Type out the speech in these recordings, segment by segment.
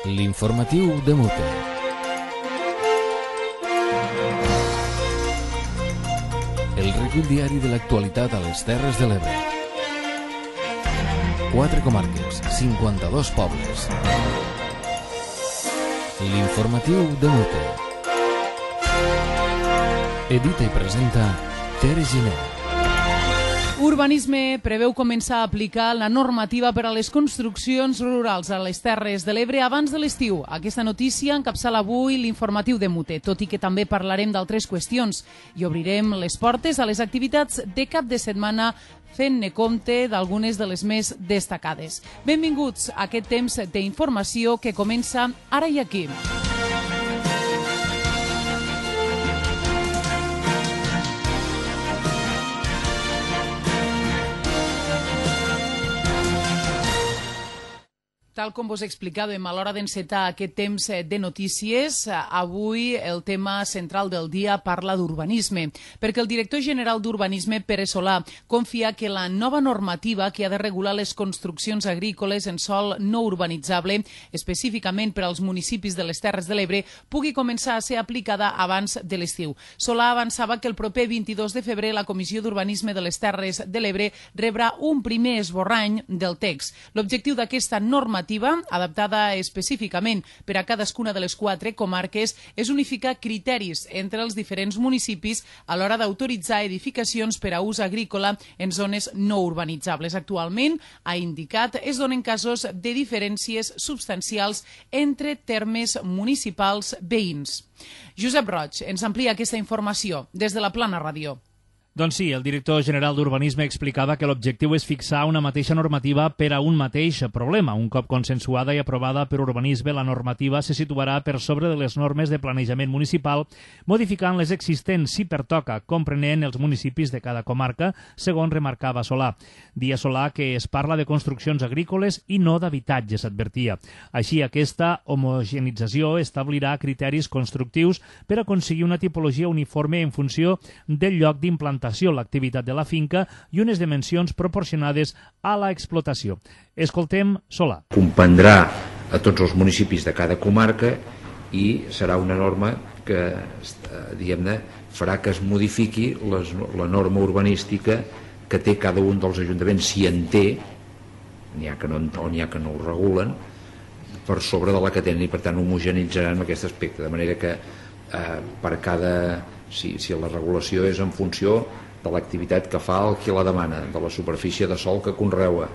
L'informatiu de Mute. El recull diari de l'actualitat a les Terres de l'Ebre. 4 comarques, 52 pobles. L'informatiu de Mute. Edita i presenta Tere Giner. Urbanisme preveu començar a aplicar la normativa per a les construccions rurals a les Terres de l'Ebre abans de l'estiu. Aquesta notícia encapçala avui l'informatiu de Mute, tot i que també parlarem d'altres qüestions i obrirem les portes a les activitats de cap de setmana fent-ne compte d'algunes de les més destacades. Benvinguts a aquest temps d'informació que comença ara i aquí. Tal com vos explicàvem a l'hora d'encetar aquest temps de notícies, avui el tema central del dia parla d'urbanisme, perquè el director general d'Urbanisme, Pere Solà, confia que la nova normativa que ha de regular les construccions agrícoles en sòl no urbanitzable, específicament per als municipis de les Terres de l'Ebre, pugui començar a ser aplicada abans de l'estiu. Solà avançava que el proper 22 de febrer la Comissió d'Urbanisme de les Terres de l'Ebre rebrà un primer esborrany del text. L'objectiu d'aquesta normativa, adaptada específicament per a cadascuna de les 4 comarques, és unificar criteris entre els diferents municipis a l'hora d'autoritzar edificacions per a ús agrícola en zones no urbanitzables. Actualment, ha indicat, es donen casos de diferències substancials entre termes municipals veïns. Josep Roig ens amplia aquesta informació des de la Plana Ràdio. Doncs sí, el director general d'Urbanisme explicava que l'objectiu és fixar una mateixa normativa per a un mateix problema. Un cop consensuada i aprovada per Urbanisme, la normativa se situarà per sobre de les normes de planejament municipal, modificant les existents si pertoca, comprenent els municipis de cada comarca, segons remarcava Solà. Dia Solà que es parla de construccions agrícoles i no d'habitatges, advertia. Així, aquesta homogenització establirà criteris constructius per aconseguir una tipologia uniforme en funció del lloc d'implantació, l'activitat de la finca i unes dimensions proporcionades a la explotació. Escoltem Solà. Comprendrà a tots els municipis de cada comarca i serà una norma que, diguem-ne, farà que es modifiqui la norma urbanística que té cada un dels ajuntaments, si en té, n'hi ha que no ho regulen, per sobre de la que tenen, i per tant homogenitzaran aquest aspecte, de manera que per cada... Si la regulació és en funció de l'activitat que fa el qui la demana, de la superfície de sòl que conreua,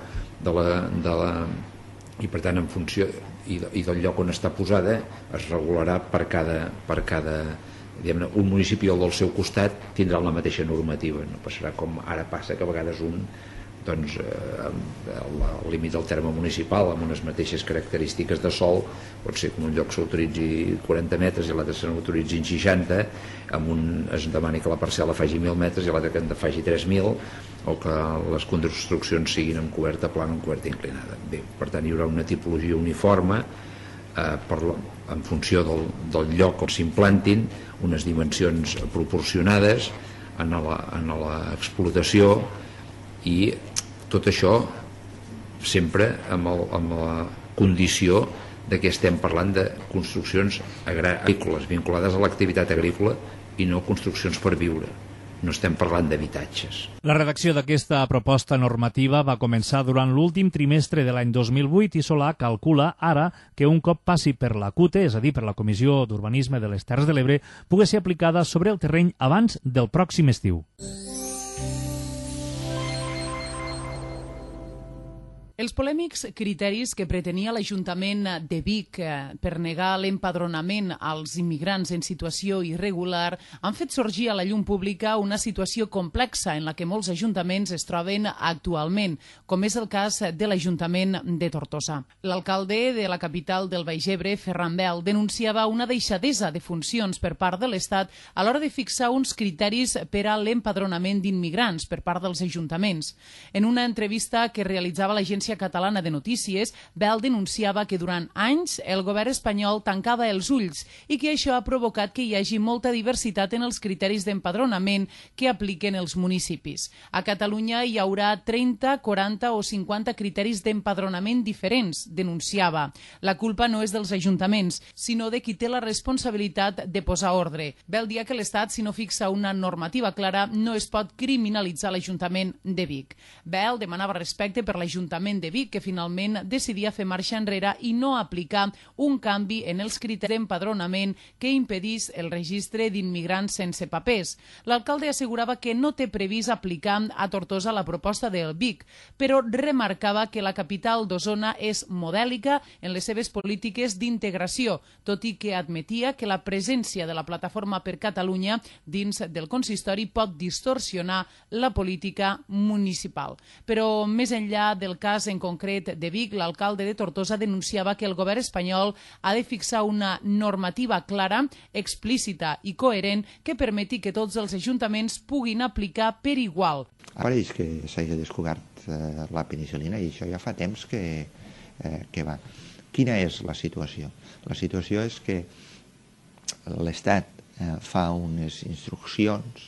i per tant en funció i del lloc on està posada, es regularà per cada diguem-ne, un municipi o del seu costat tindrà la mateixa normativa. No passarà com ara passa, que a vegades doncs, el límit del terme municipal amb unes mateixes característiques de sòl pot ser que en un lloc s'autoritzi 40 metres i l'altre se n'autoritzin 60, amb un es demani que la parcel·la faci 1.000 metres i l'altre que en faci 3.000, o que les construccions siguin amb coberta plana o amb coberta inclinada. Bé, per tant, hi haurà una tipologia uniforme en funció del lloc on s'implantin, unes dimensions proporcionades en l'explotació, i tot això sempre amb la condició de que estem parlant de construccions agrícoles vinculades a l'activitat agrícola i no construccions per viure. No estem parlant d'habitatges. La redacció d'aquesta proposta normativa va començar durant l'últim trimestre de l'any 2008 i Solà calcula ara que un cop passi per la CUTE, és a dir, per la Comissió d'Urbanisme de les Terres de l'Ebre, pugui ser aplicada sobre el terreny abans del pròxim estiu. Els polèmics criteris que pretenia l'Ajuntament de Vic per negar l'empadronament als immigrants en situació irregular han fet sorgir a la llum pública una situació complexa en la que molts ajuntaments es troben actualment, com és el cas de l'Ajuntament de Tortosa. L'alcalde de la capital del Baix Ebre, Ferran Bel, denunciava una deixadesa de funcions per part de l'Estat a l'hora de fixar uns criteris per a l'empadronament d'immigrants per part dels ajuntaments. En una entrevista que realitzava l'agència xarxa catalana de notícies, Bel denunciava que durant anys el govern espanyol tancava els ulls i que això ha provocat que hi hagi molta diversitat en els criteris d'empadronament que apliquen els municipis. A Catalunya hi haurà 30, 40 o 50 criteris d'empadronament diferents, denunciava. La culpa no és dels ajuntaments, sinó de qui té la responsabilitat de posar ordre. Bel dia que l'Estat, si no fixa una normativa clara, no es pot criminalitzar l'Ajuntament de Vic. Bel demanava respecte per l'Ajuntament de Vic, que finalment decidia fer marxa enrere i no aplicar un canvi en els criteris d'empadronament que impedís el registre d'immigrants sense papers. L'alcalde assegurava que no té previst aplicar a Tortosa la proposta del Vic, però remarcava que la capital d'Osona és modèlica en les seves polítiques d'integració, tot i que admetia que la presència de la Plataforma per Catalunya dins del consistori pot distorsionar la política municipal. Però més enllà del cas en concret de Vic, l'alcalde de Tortosa denunciava que el govern espanyol ha de fixar una normativa clara, explícita i coherent que permeti que tots els ajuntaments puguin aplicar per igual. Pareix que s'hagi descobert la penicil·lina i això ja fa temps que va. Quina és la situació? La situació és que l'Estat fa unes instruccions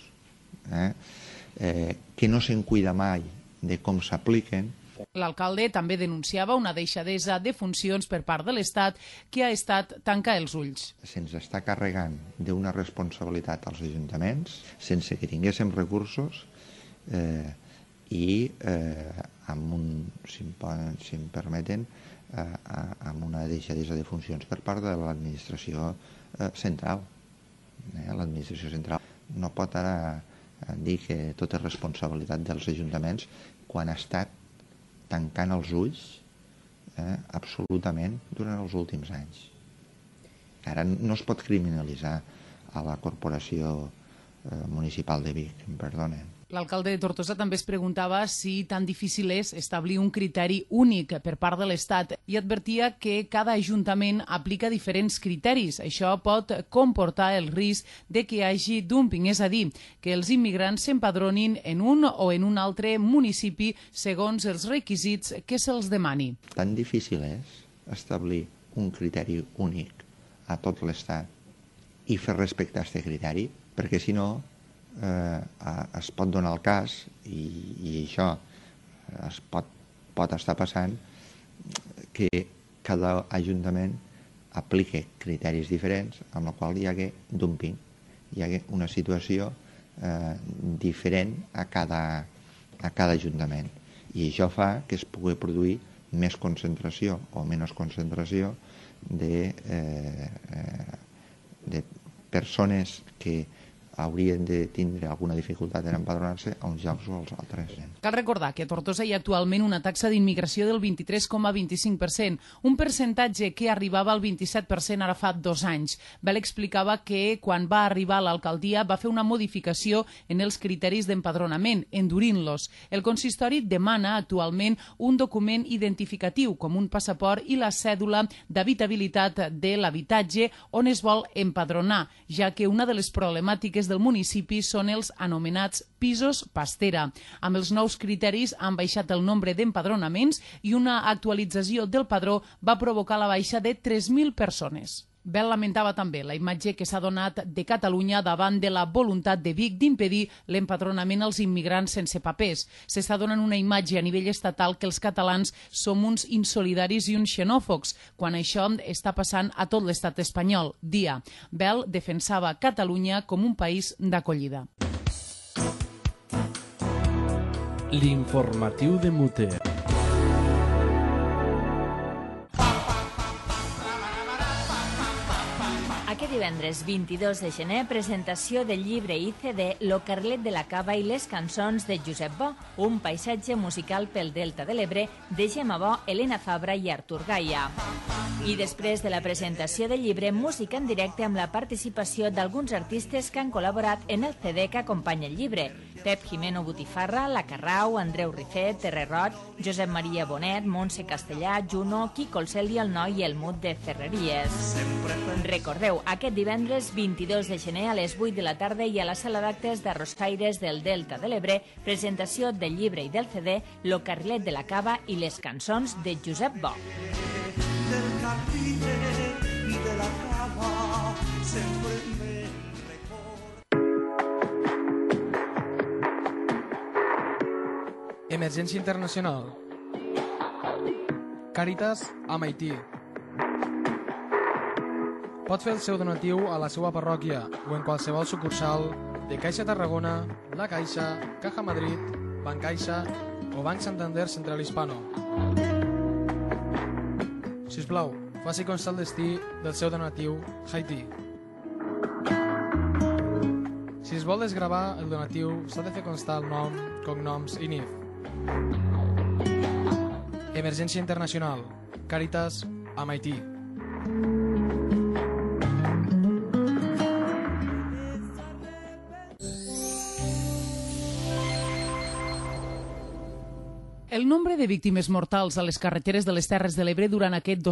que no se'n cuida mai de com s'apliquen. L'alcalde també denunciava una deixadesa de funcions per part de l'Estat que ha estat tancar els ulls. Se'ns està carregant d'una responsabilitat als ajuntaments sense que tinguéssim recursos i amb un, si em permeten, amb una deixadesa de funcions per part de l'administració central. L'administració central no pot ara dir que tot és responsabilitat dels ajuntaments quan ha estat tancant els ulls absolutament durant els últims anys. Ara no es pot criminalitzar a la corporació municipal de Vic, em perdonen. L'alcalde de Tortosa també es preguntava si tan difícil és establir un criteri únic per part de l'Estat i advertia que cada ajuntament aplica diferents criteris. Això pot comportar el risc de que hi hagi dumping, és a dir, que els immigrants s'empadronin en un o en un altre municipi segons els requisits que se'ls demani. Tan difícil és establir un criteri únic a tot l'Estat i fer respectar aquest criteri, perquè si no es pot donar el cas, i això es pot estar passant, que cada ajuntament aplique criteris diferents, amb la qual hi hagi dumping, hi hagi una situació diferent a cada ajuntament. I això fa que es pugui produir més concentració o menys concentració de persones que haurien de tindre alguna dificultat en empadronar-se a uns llocs o als altres. Cal recordar que a Tortosa hi ha actualment una taxa d'immigració del 23,25%, un percentatge que arribava al 27% ara fa 2 anys. Bel explicava que quan va arribar a l'alcaldia va fer una modificació en els criteris d'empadronament, endurint-los. El consistori demana actualment un document identificatiu com un passaport i la cèdula d'habitabilitat de l'habitatge on es vol empadronar, ja que una de les problemàtiques del municipi són els anomenats pisos pastera. Amb els nous criteris han baixat el nombre d'empadronaments i una actualització del padró va provocar la baixa de 3.000 persones. Bel lamentava també la imatge que s'ha donat de Catalunya davant de la voluntat de Vic d'impedir l'empadronament als immigrants sense papers. S'està donant una imatge a nivell estatal que els catalans som uns insolidaris i uns xenòfobs, quan això està passant a tot l'estat espanyol, dia. Bel defensava Catalunya com un país d'acollida. L'informatiu de Muter. Aquest divendres 22 de gener, presentació del llibre ICD Lo Carlet de la Cava i les cançons de Josep Bo, un paisatge musical pel Delta de l'Ebre de Gemma Bo, Elena Fabra i Artur Gaia. I després de la presentació del llibre, música en directe amb la participació d'alguns artistes que han col·laborat en el CD que acompanya el llibre. Pep Jimeno Botifarra, La Carrau, Andreu Ricet, Terrerot, Josep Maria Bonet, Montse Castellà, Juno, Quico el Cel i el Noi i el Mut de Ferreries. Recordeu, aquest divendres 22 de gener a les 8 de la tarda i a la sala d'actes d'Arrossaires del Delta de l'Ebre, presentació del llibre i del CD Lo Carrilet de la Cava i les cançons de Josep Bo. Del carrilet i de la cava sempre me record. Emergència internacional. Càritas amb Haití. Pot fer el seu donatiu a la seva parròquia o en qualsevol sucursal de Caixa Tarragona, La Caixa, Caja Madrid, Bancaixa o Banc Santander Central Hispano. Sisplau, faci constar el destí del seu donatiu Haití. Si es vol desgravar el donatiu, s'ha de fer constar el nom, cognoms i NIF. Emergència internacional. Càritas amb Haití. El nombre de víctimes mortals a les carreteres de les Terres de l'Ebre durant aquest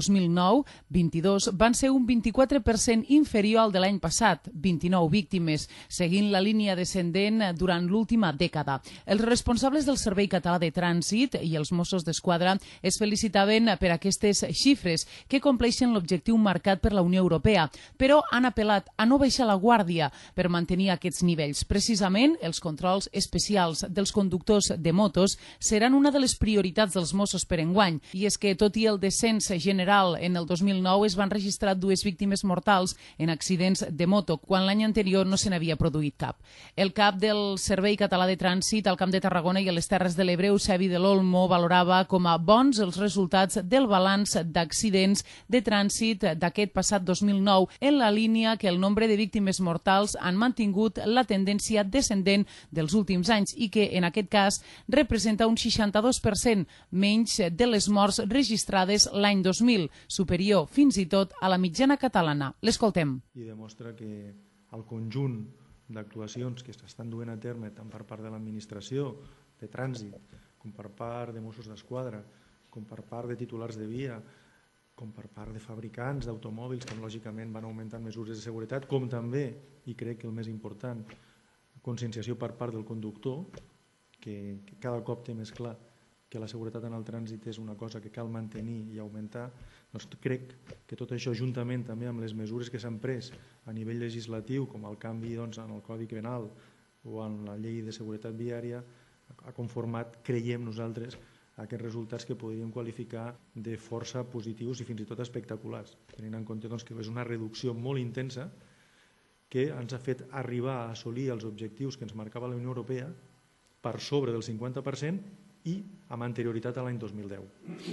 2009-22 van ser un 24% inferior al de l'any passat, 29 víctimes, seguint la línia descendent durant l'última dècada. Els responsables del Servei Català de Trànsit i els Mossos d'Esquadra es felicitaven per aquestes xifres que compleixen l'objectiu marcat per la Unió Europea, però han apel·lat a no baixar la guàrdia per mantenir aquests nivells. Precisament, els controls especials dels conductors de motos seran una de les prioritats dels Mossos per enguany, i és que tot i el descens general en el 2009 es van registrar 2 víctimes mortals en accidents de moto, quan l'any anterior no se n'havia produït cap. El cap del Servei Català de Trànsit al Camp de Tarragona i a les Terres de l'Ebre, Eusebi de l'Olmo, valorava com a bons els resultats del balanç d'accidents de trànsit d'aquest passat 2009, en la línia que el nombre de víctimes mortals han mantingut la tendència descendent dels últims anys i que, en aquest cas, representa un 62% menys de les morts registrades l'any 2000, superior fins i tot a la mitjana catalana. L'escoltem. I demostra que el conjunt d'actuacions que s'estan duent a terme tant per part de l'administració de trànsit com per part de Mossos d'Esquadra, com per part de titulars de via, com per part de fabricants d'automòbils que lògicament van augmentant mesures de seguretat, com també, i crec que el més important, conscienciació per part del conductor, que cada cop té més clar que la seguretat en el trànsit és una cosa que cal mantenir i augmentar, doncs crec que tot això, juntament també amb les mesures que s'han pres a nivell legislatiu, com el canvi en el Codi Penal o en la llei de seguretat viària, ha conformat, creiem nosaltres, aquests resultats que podríem qualificar de força positius i fins i tot espectaculars, tenint en compte que és una reducció molt intensa que ens ha fet arribar a assolir els objectius que ens marcava la Unió Europea per sobre del 50% i amb anterioritat a l'any 2010.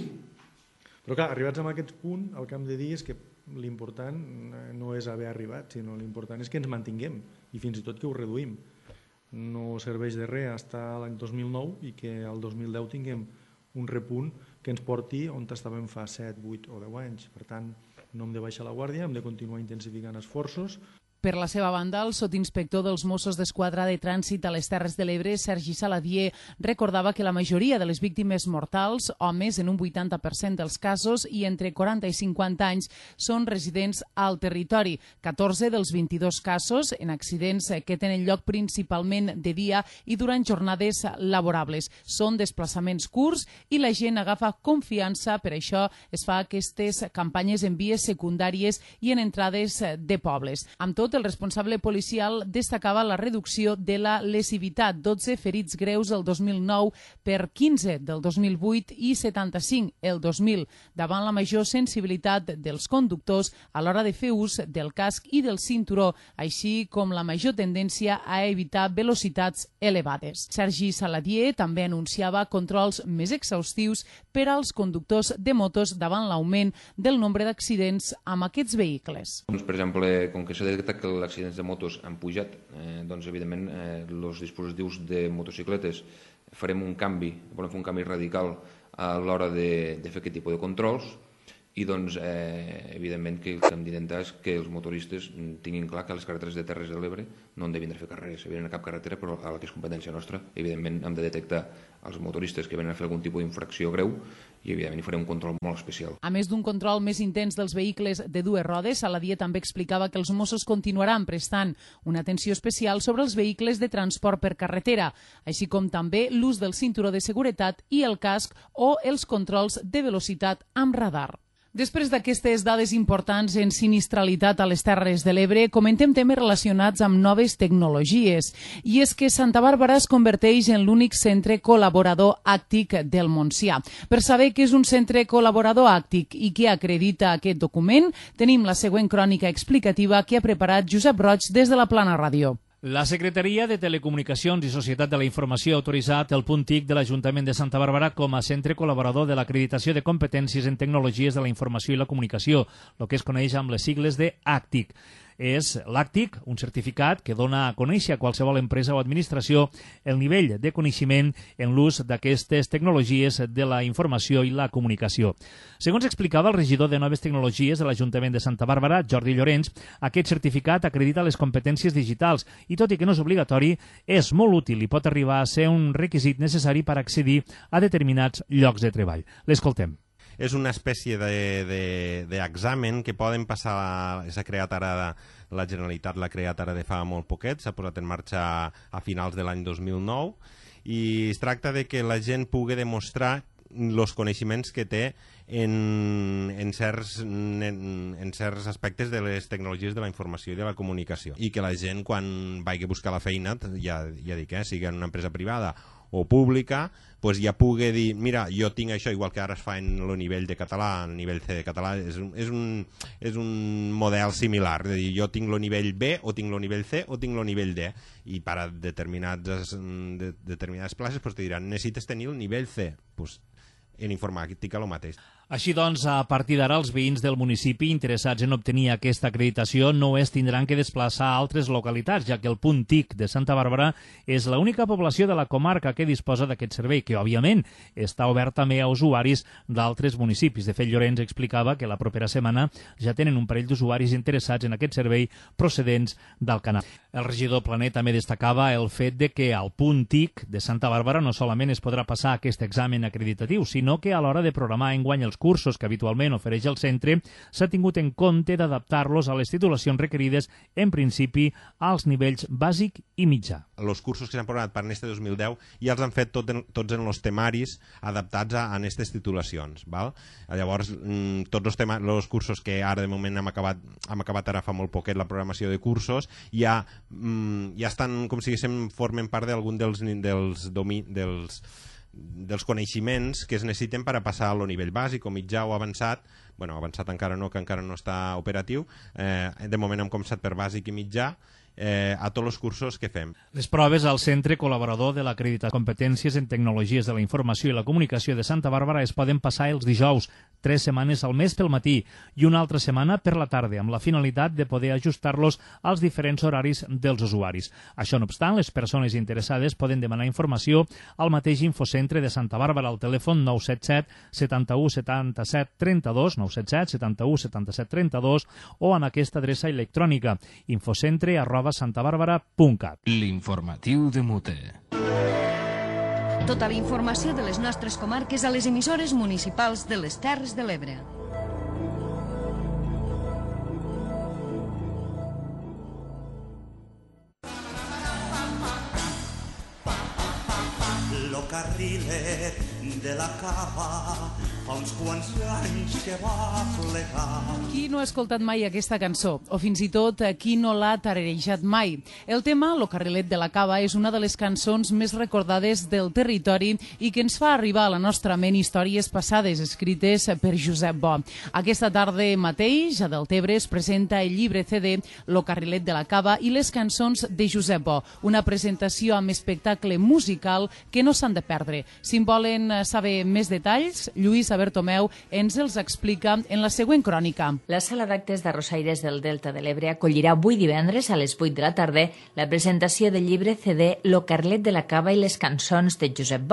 Però clar, arribats a aquest punt, el que hem de dir és que l'important no és haver arribat, sinó l'important és que ens mantinguem i fins i tot que ho reduïm. No serveix de res estar a l'any 2009 i que al 2010 tinguem un repunt que ens porti on estàvem fa 7, 8 o 10 anys. Per tant, no hem de baixar la guàrdia, hem de continuar intensificant esforços. Per la seva banda, el sotinspector dels Mossos d'Esquadra de Trànsit a les Terres de l'Ebre, Sergi Saladier, recordava que la majoria de les víctimes mortals, homes en un 80% dels casos i entre 40 i 50 anys, són residents al territori. 14 dels 22 casos en accidents que tenen lloc principalment de dia i durant jornades laborables. Són desplaçaments curts i la gent agafa confiança, per això es fa aquestes campanyes en vies secundàries i en entrades de pobles. Amb tot, el responsable policial destacava la reducció de la lesivitat, 12 ferits greus el 2009 per 15 del 2008 i 75 el 2000, davant la major sensibilitat dels conductors a l'hora de fer ús del casc i del cinturó, així com la major tendència a evitar velocitats elevades. Sergi Saladier també anunciava controls més exhaustius per als conductors de motos davant l'augment del nombre d'accidents amb aquests vehicles. Per exemple, com que s'ha detectat que els accidents de motos han pujat, doncs evidentment els dispositius de motocicletes farem un canvi, volem fer un canvi radical a l'hora de fer aquest tipus de controls i doncs, evidentment, que el que hem d'intentar és que els motoristes tinguin clar que a les carreteres de Terres de l'Ebre no han de vindre a fer carreres, venen a cap carretera, però a la que és competència nostra, evidentment, hem de detectar els motoristes que venen a fer algun tipus d'infracció greu i, evidentment, hi farem un control molt especial. A més d'un control més intens dels vehicles de dues rodes, Saladié també explicava que els Mossos continuaran prestant una atenció especial sobre els vehicles de transport per carretera, així com també l'ús del cinturó de seguretat i el casc o els controls de velocitat amb radar. Després d'aquestes dades importants en sinistralitat a les Terres de l'Ebre, comentem temes relacionats amb noves tecnologies. I és que Santa Bàrbara es converteix en l'únic centre col·laborador àctic del Montsià. Per saber què és un centre col·laborador àctic i què acredita aquest document, tenim la següent crònica explicativa que ha preparat Josep Roig des de la Plana Ràdio. La Secretaria de Telecomunicacions i Societat de la Informació ha autoritzat el punt TIC de l'Ajuntament de Santa Bàrbara com a centre col·laborador de l'acreditació de competències en tecnologies de la informació i la comunicació, el que es coneix amb les sigles de ACTIC. És l'ACTIC, un certificat que dona a conèixer a qualsevol empresa o administració el nivell de coneixement en l'ús d'aquestes tecnologies de la informació i la comunicació. Segons explicava el regidor de Noves Tecnologies de l'Ajuntament de Santa Bàrbara, Jordi Llorenç, aquest certificat acredita les competències digitals i, tot i que no és obligatori, és molt útil i pot arribar a ser un requisit necessari per accedir a determinats llocs de treball. L'escoltem. És una espècie d'examen que poden passar, s'ha creat ara, la Generalitat l'ha creat ara de fa molt poquet, s'ha posat en marxa a finals de l'any 2009 i es tracta de que la gent pugui demostrar els coneixements que té en certs aspectes de les tecnologies de la informació i de la comunicació i que la gent quan vagi a buscar la feina, ja dic, sigui en una empresa privada o pública, pues ja pugui dir, mira, jo tinc això, igual que ara es fa en el nivell de català, el nivell C de català, és un model similar, és a dir, jo tinc el nivell B, o tinc el nivell C, o tinc el nivell D, i per a determinades places pues te diran, necessites tenir el nivell C, pues en informàtica el mateix. Així doncs, a partir d'ara, els veïns del municipi interessats en obtenir aquesta acreditació no es tindran que desplaçar a altres localitats, ja que el punt TIC de Santa Bàrbara és l'única població de la comarca que disposa d'aquest servei, que, òbviament, està obert també a usuaris d'altres municipis. De fet, Llorenç explicava que la propera setmana ja tenen un parell d'usuaris interessats en aquest servei procedents del Canal. El regidor Planer també destacava el fet de que al punt TIC de Santa Bàrbara no solament es podrà passar aquest examen acreditatiu, sinó que a l'hora de programar enguany els cursos que habitualment ofereix el centre s'ha tingut en compte d'adaptar-los a les titulacions requerides, en principi, als nivells bàsic i mitjà. Els cursos que s'han programat per este 2010 ja els han fet tots en els temaris adaptats a aquestes titulacions. Val? Llavors, tots els cursos que ara de moment hem acabat ara fa molt poquet la programació de cursos, ja estan, com si diguéssim, formen part d'algun dels coneixements que es necessiten per a passar al nivell bàsic o mitjà o avançat. Bueno, avançat encara no, que encara no està operatiu. De moment hem començat per bàsic i mitjà, a tots els cursos que fem. Les proves al Centre Col·laborador de l'Acreditació de Competències en Tecnologies de la Informació i la Comunicació de Santa Bàrbara es poden passar els dijous, 3 setmanes al mes pel matí i una altra setmana per la tarda, amb la finalitat de poder ajustar-los als diferents horaris dels usuaris. Això no obstant, les persones interessades poden demanar informació al mateix Infocentre de Santa Bàrbara al telèfon 977 71 77 32, 977 71 77 32 o en aquesta adreça electrònica infocentre@santabarbara.cat. L'informatiu de Mute. Tota la informació de les nostres comarques a les emissores municipals de les Terres de l'Ebre. Lo carrilet de la cava fa uns quants anys que va plegar. Qui no ha escoltat mai aquesta cançó? O fins i tot qui no l'ha tararejat mai? El tema, Lo carrilet de la cava, és una de les cançons més recordades del territori i que ens fa arribar a la nostra ment històries passades escrites per Josep Bo. Aquesta tarda mateix, a Deltebre, es presenta el llibre CD Lo carrilet de la cava i les cançons de Josep Bo, una presentació amb espectacle musical que no s'han de perdre. Si en volen saber més detalls, Lluís Bertomeu ens els explica en la següent crònica. La sala d'actes d'Arrossaires del Delta de l'Ebre acollirà avui divendres a les 8 de la tarda la presentació del llibre CD Lo carrilet de la cava i les cançons de Josep Bo,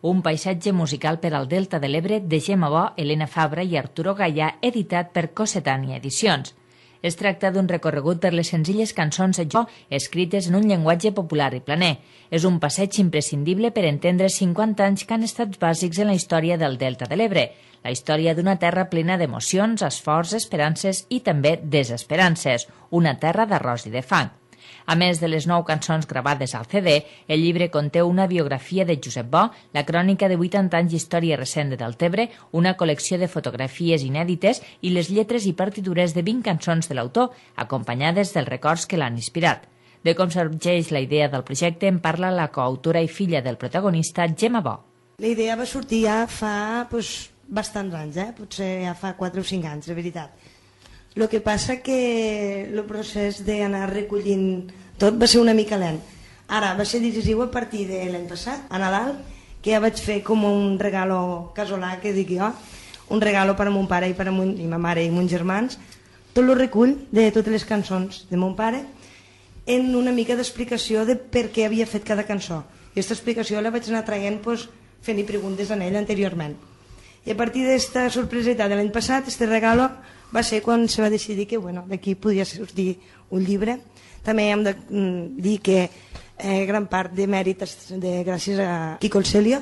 un paisatge musical per al Delta de l'Ebre de Gemma Bo, Elena Fabra i Arturo Gallà, editat per Cossetània Edicions. Es tracta d'un recorregut per les senzilles cançons de Jo escrites en un llenguatge popular i planer. És un passeig imprescindible per entendre 50 anys que han estat bàsics en la història del Delta de l'Ebre, la història d'una terra plena d'emocions, esforç, esperances i també desesperances, una terra d'arròs i de fang. A més de les 9 cançons gravades al CD, el llibre conté una biografia de Josep Bo, la crònica de 80 anys d'història recent de Deltebre, una col·lecció de fotografies inèdites i les lletres i partitures de 20 cançons de l'autor, acompanyades dels records que l'han inspirat. De com sorgeix la idea del projecte en parla la coautora i filla del protagonista, Gemma Bo. La idea va sortir ja fa bastants anys, potser ja fa 4 o 5 anys, de veritat. El que passa que el procés d'anar recollint tot va ser una mica lent. Ara, va ser decisiu a partir de l'any passat, a Nadal, que ja vaig fer com un regalo casolà, que dic jo, un regalo per a mon pare i ma mare i mons germans, tot el recull de totes les cançons de mon pare, en una mica d'explicació de per què havia fet cada cançó. I aquesta explicació la vaig anar traient fent-hi preguntes a ell anteriorment. I a partir d'aquesta sorpreseta de l'any passat, aquest regalo va ser quan se va decidir que d'aquí podia sortir un llibre. També hem de dir que gran part de mèrit gràcies a Quico el Celio,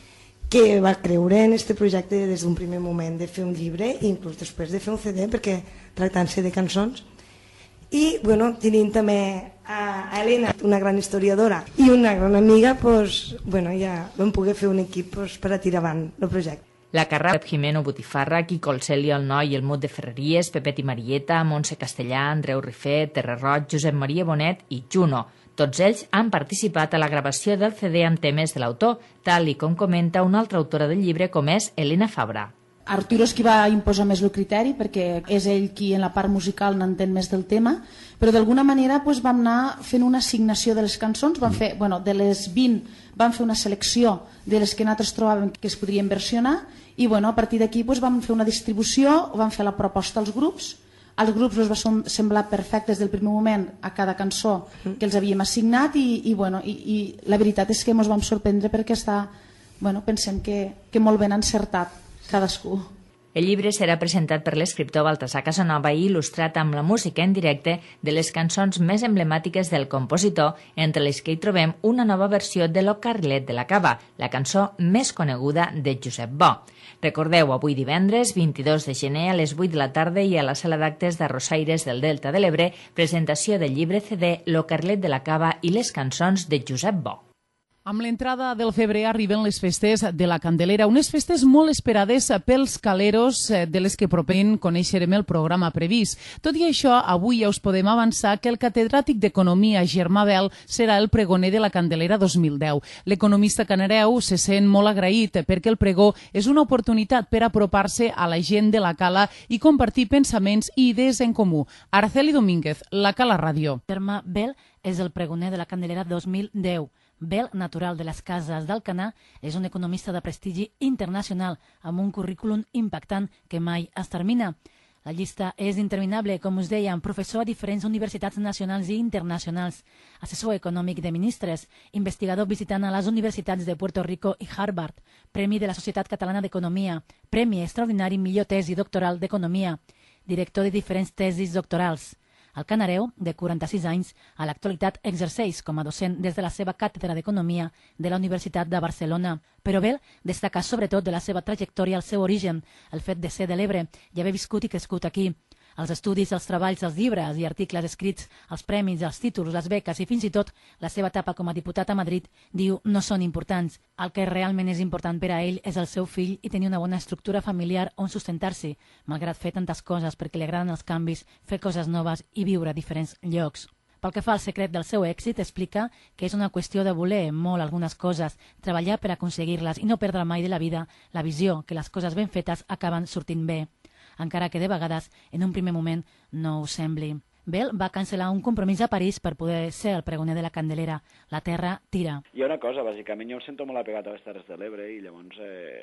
que va creure en aquest projecte des d'un primer moment de fer un llibre i inclús després de fer un CD, perquè tractant-se de cançons. I tenint també a Elena, una gran historiadora i una gran amiga, ja vam poder fer un equip per a tirar avant el projecte. La Carrà, Jimeno Botifarra, Quico el Celio, el Noi, el Mut de Ferreries, Pepet i Marieta, Montse Castellà, Andreu Rifé, Terra Roig, Josep Maria Bonet i Juno. Tots ells han participat a la gravació del CD amb temes de l'autor, tal i com comenta una altra autora del llibre com és Elena Fabra. Arturo és qui va imposar més el criteri perquè és ell qui en la part musical n'entén més del tema, però d'alguna manera vam anar fent una assignació de les cançons, de les 20 vam fer una selecció de les que nosaltres trobàvem que es podrien versionar i a partir d'aquí vam fer una distribució, vam fer la proposta als grups els va semblar perfecte des del primer moment a cada cançó que els havíem assignat i la veritat és que ens vam sorprendre perquè pensem que molt ben encertat cadascú. El llibre serà presentat per l'escriptor Baltasar Casanova i il·lustrat amb la música en directe de les cançons més emblemàtiques del compositor, entre les que hi trobem una nova versió de Lo Carrilet de la Cava, la cançó més coneguda de Josep Bo. Recordeu, avui divendres, 22 de gener, a les 8 de la tarda i a la sala d'actes d'Arrossaires del Delta de l'Ebre, presentació del llibre CD Lo Carrilet de la Cava i les cançons de Josep Bo. Amb l'entrada del febrer arriben les festes de la Candelera, unes festes molt esperades pels caleros de les que properament coneixerem el programa previst. Tot i això, avui ja us podem avançar que el catedràtic d'Economia, Germà Bel, serà el pregoner de la Candelera 2010. L'economista canareu se sent molt agraït perquè el pregó és una oportunitat per apropar-se a la gent de la Cala i compartir pensaments i idees en comú. Araceli Domínguez, la Cala Ràdio. Germà Bel és el pregoner de la Candelera 2010. Bel, natural de les Cases d'Alcanar, és un economista de prestigi internacional amb un currículum impactant que mai es termina. La llista és interminable, com us dèiem, professor a diferents universitats nacionals i internacionals, assessor econòmic de ministres, investigador visitant a les universitats de Puerto Rico i Harvard, Premi de la Societat Catalana d'Economia, Premi Extraordinari Millor Tesi Doctoral d'Economia, director de diferents tesis doctorals. El canareu, de 46 anys, a l'actualitat exerceix com a docent des de la seva càtedra d'Economia de la Universitat de Barcelona. Però Bel destaca sobretot de la seva trajectòria al seu origen, el fet de ser de l'Ebre i haver viscut i crescut aquí. Els estudis, els treballs, els llibres i articles escrits, els premis, els títols, les beques i fins i tot la seva etapa com a diputat a Madrid, diu, no són importants. El que realment és important per a ell és el seu fill i tenir una bona estructura familiar on sustentar-se, malgrat fer tantes coses perquè li agraden els canvis, fer coses noves i viure a diferents llocs. Pel que fa al secret del seu èxit, explica que és una qüestió de voler molt algunes coses, treballar per aconseguir-les i no perdre mai de la vida la visió que les coses ben fetes acaben sortint bé, encara que de vegades, en un primer moment, no ho sembli. Bel va cancel·lar un compromís a París per poder ser el pregoner de la Candelera. La terra tira. Hi ha una cosa, bàsicament, jo em sento molt apegat a les Terres de l'Ebre i llavors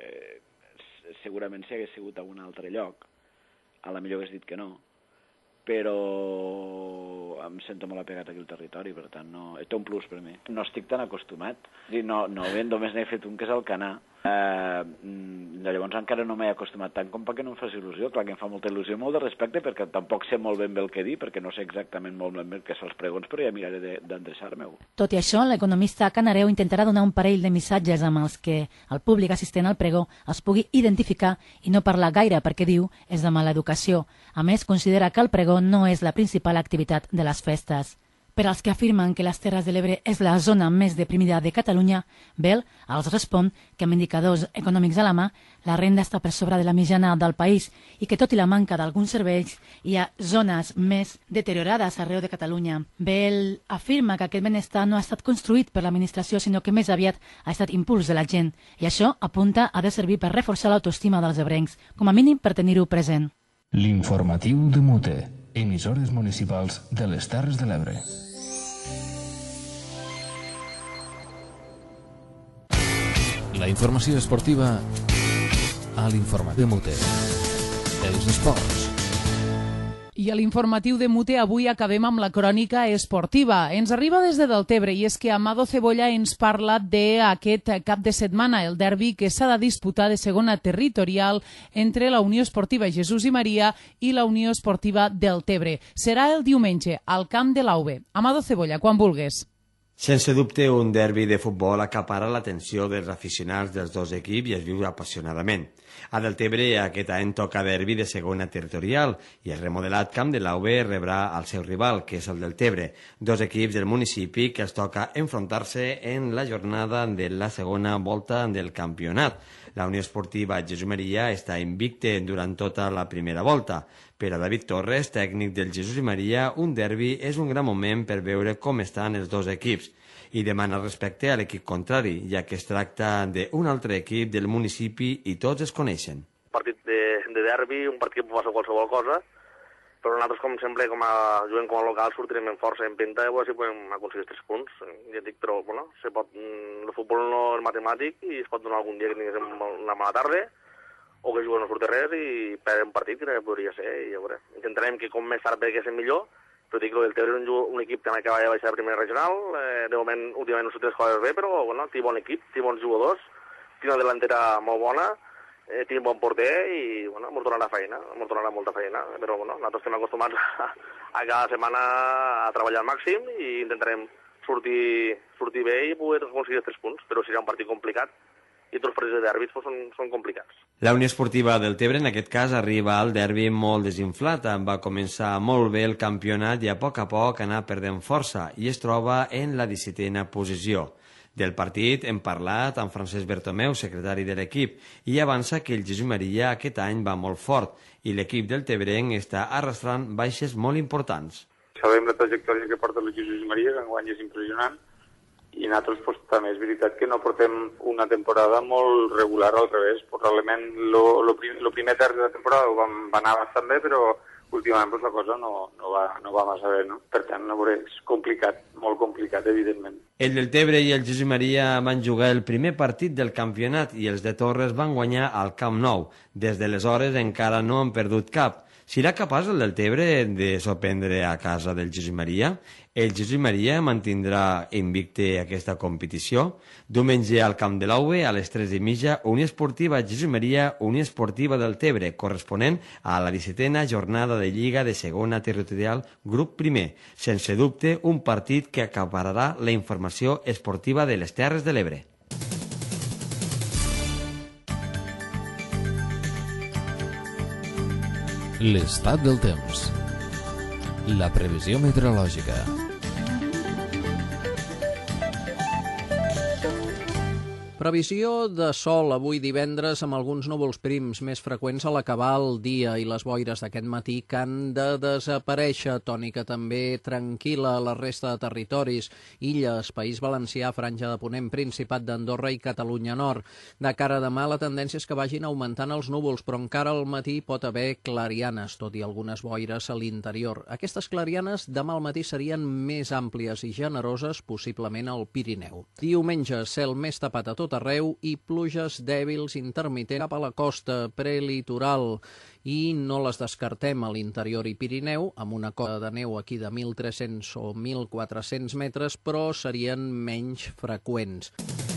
segurament si hagués sigut a un altre lloc, a la millor hagués dit que no, però em sento molt apegat aquí al territori, per tant, té un plus per mi. No estic tan acostumat. No ben, només n'he fet un, que és el Canà. Llavors encara no m'he acostumat tant com perquè no em faci il·lusió. Clar que em fa molta il·lusió, molt de respecte, perquè tampoc sé molt ben bé el que dir, perquè no sé exactament molt ben bé què són els pregons, però ja miraré d'endreçar-me-ho. Tot i això, l'economista canareu intentarà donar un parell de missatges amb els que el públic assistent al pregó es pugui identificar i no parlar gaire, perquè diu és de mala educació. A més, considera que el pregó no és la principal activitat de les festes. Per als que afirmen que les Terres de l'Ebre és la zona més deprimida de Catalunya, Bel els respon que amb indicadors econòmics a la mà, la renda està per sobre de la mitjana del país i que tot i la manca d'alguns serveis hi ha zones més deteriorades arreu de Catalunya. Bel afirma que aquest benestar no ha estat construït per l'administració, sinó que més aviat ha estat impuls de la gent, i això, apunta, ha de servir per reforçar l'autoestima dels ebrencs, com a mínim per tenir-ho present. L'informatiu de Mute, emissores municipals de les Terres de l'Ebre. La informació esportiva a l'informatiu de Mute. Els esports. I a l'informatiu de Mute avui acabem amb la crònica esportiva. Ens arriba des de Deltebre i és que Amado Cebolla ens parla d'aquest cap de setmana, el derbi que s'ha de disputar de segona territorial entre la Unió Esportiva Jesús i Maria i la Unió Esportiva Deltebre. Serà el diumenge al camp de l'AUB. Amado Cebolla, quan vulgues. Sense dubte, un derbi de futbol acapara l'atenció dels aficionats dels dos equips i es viu apassionadament. A Deltebre aquest any toca derbi de segona territorial i el remodelat camp de l'AUB rebrà el seu rival, que és el Deltebre, dos equips del municipi que els toca enfrontar-se en la jornada de la segona volta del campionat. La Unió Esportiva Jesús Maria està invicte durant tota la primera volta. Per a David Torres, tècnic del Jesús i Maria, un derbi és un gran moment per veure com estan els dos equips i demana respecte a l'equip contrari, ja que es tracta d'un altre equip del municipi i tots es coneixen. Un partit de derbi, un partit que pot passar qualsevol cosa, però nosaltres, com sempre, juguem com a local, sortirem en força, en penta, i si podem aconseguir 3 punts. Ja dic, però bueno, el futbol no és matemàtic i es pot donar algun dia que tingués una mala tarda, o que juguem no surti res i perdem un partit, que podria ser, i ja veurem. Intentarem que com més tard perquè és millor, però dic que el Deltebre és un equip que acaba de baixar a primera regional, de moment, últimament no surti les coses bé, però bueno, té bon equip, té bons jugadors, té una delantera molt bona, té un bon porter i bueno, ens donarà feina, ens donarà molta feina, però bueno, nosaltres estem acostumats a cada setmana a treballar al màxim i intentarem sortir bé i poder aconseguir 3 punts, però serà un partit complicat i tots els partits de derbis són complicats. La Unió Esportiva Deltebre, en aquest cas, arriba al derbi molt desinflat. Va començar molt bé el campionat i a poc anar perdent força i es troba en la 17a posició. Del partit hem parlat amb Francesc Bertomeu, secretari de l'equip, i avança que el Jesús Maria aquest any va molt fort i l'equip deltebrenc està arrastrant baixes molt importants. Sabem la trajectòria que porta el Jesús Maria, que enguany és impressionant, i nosaltres també és veritat que no portem una temporada molt regular, al revés. Probablement el primer terç de la temporada va anar bastant bé, però últimament la cosa no va massa bé, no? Per tant, és complicat, molt complicat, evidentment. El Deltebre i el Jesús Maria van jugar el primer partit del campionat i els de Torres van guanyar al Camp Nou. Des d'aleshores encara no han perdut cap. Serà capaç el Deltebre de sorprendre a casa del Jesús Maria? El Jesús Maria mantindrà invicte aquesta competició? Diumenge al camp de l'AUB a les 3:30, Unió Esportiva Jesús Maria, Unió Esportiva Deltebre, corresponent a la 17a jornada de Lliga de segona territorial, grup primer. Sense dubte, un partit que acapararà la informació esportiva de les Terres de l'Ebre. L'estat del temps. La previsió meteorològica. Previsió de sol avui divendres amb alguns núvols prims més freqüents a l'acabar el dia i les boires d'aquest matí que han de desaparèixer. Tònica també tranquil·la a la resta de territoris. Illes, País Valencià, Franja de Ponent, Principat d'Andorra i Catalunya Nord. De cara a demà la tendència és que vagin augmentant els núvols, però encara al matí pot haver clarianes, tot i algunes boires a l'interior. Aquestes clarianes demà al matí serien més àmplies i generoses, possiblement al Pirineu. Diumenge, cel més tapat a tot arreu i pluges dèbils intermitents cap a la costa prelitoral. I no les descartem a l'interior i Pirineu, amb una cota de neu aquí de 1.300 o 1.400 metres, però serien menys freqüents.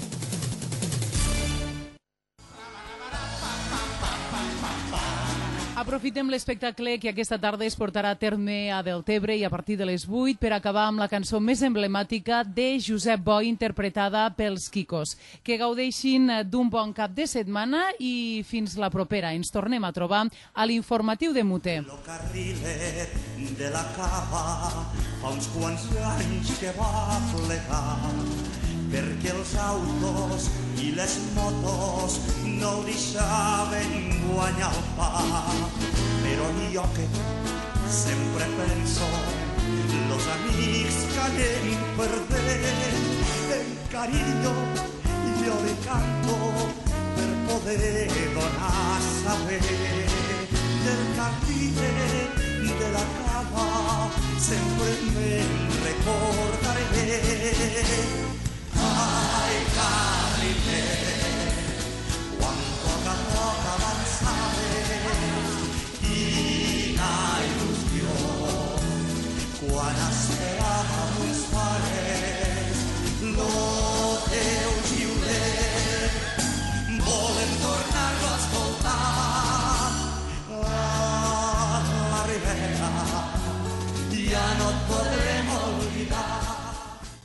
Aprofitem l'espectacle que aquesta tarda es portarà a terme a Deltebre i a partir de les 8 per acabar amb la cançó més emblemàtica de Josep Boi interpretada pels Quicos. Que gaudeixin d'un bon cap de setmana i fins la propera. Ens tornem a trobar a l'informatiu de Mute. El carrilet de la cava fa uns quants anys que va plegar perquè els autos i les motos no ho deixaven guanyar el pa. Però jo que sempre penso los amics que anem perdent, el carinyo jo le canto per poder donar saber del carrilet de la cava sempre me'n recordaré. Ai, carrilet, quan poc a poc avançaves, quina il·lusió, quan esperàvem uns pares, lo teu xiulet, volem tornar-lo a escoltar. A la Ribera ja no et